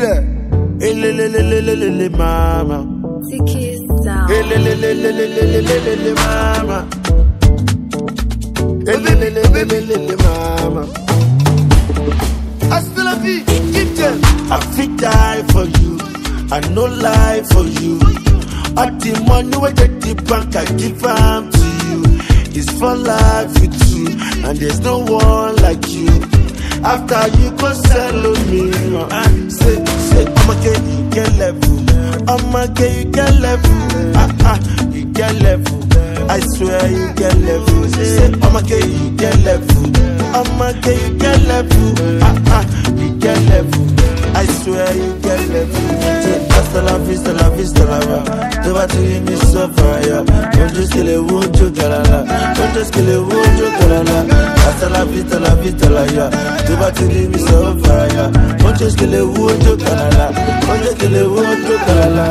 Ile. Elelelelelelele mama. Tiki sound. Elelelelelelelele mama. Elelelelelelele mama. I still love you, keep them. I fit die for you, I no lie for you. All the money with the bank, I give am to you. It's for life with you, and there's no one like you. After you go sell me, say, I'ma get you get level. I'ma get you get level. You get level. I swear you get level. Say, I'ma get you get level. I'ma get you get level. You get level. I swear you get level. Say, hasta la vista, la vista, la va. Tu vas te me sofrer. Don't just kill it, won't you, galala. Don't just kill it, won't you, galala. Hasta la vista, la ya. Tu vas te me sofrer. Don't just kill it, won't you, galala. Don't just kill it, won't you, galala.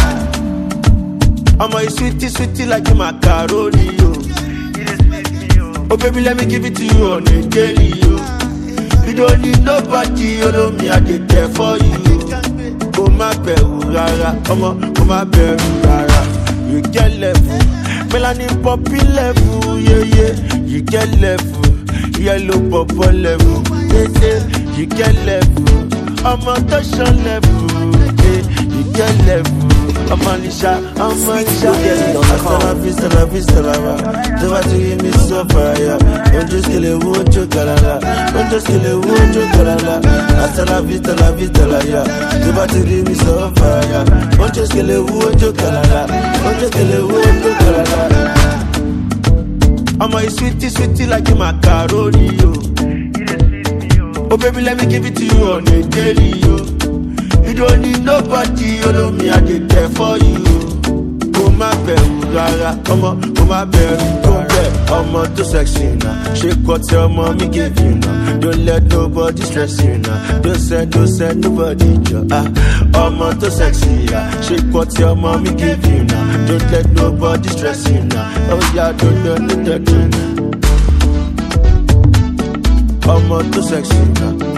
I'm a sweetie like a macaroni, yo. Oh baby, let me give it to you on a daily, yo. You don't need nobody, you know me, I did there for you. Oh my baby, rara, oh my baby, rara. You get level, melanin poppy level, yeah. You get level, yellow purple level, yeah. You get level, I'm a touch on level, yeah. You get level. I'm Alicia. Hasta la vista, la va. Tu vas te give me so fire. Don't just kill it, won't you, galala. Don't just kill it, won't you, galala. Hasta la vista, la ya. Tu vas te give me so fire. Don't just kill it, won't you, galala. Don't just kill it, won't you, galala. I'm a sweetie like a macaroni, yo. Oh baby, let me give it to you on a daily, yo. You don't need nobody, you know me, I did there for you. Oh my baby, rara, come on, my baby, don't bet, I'm on too sexy now. Shake what your mommy gave you now. Don't let nobody stress you now. Don't send nobody, I'm on too sexy, yeah. Shake what your mommy gave you now. Don't let nobody stress you now. Oh yeah, don't. I'm on too sexy now.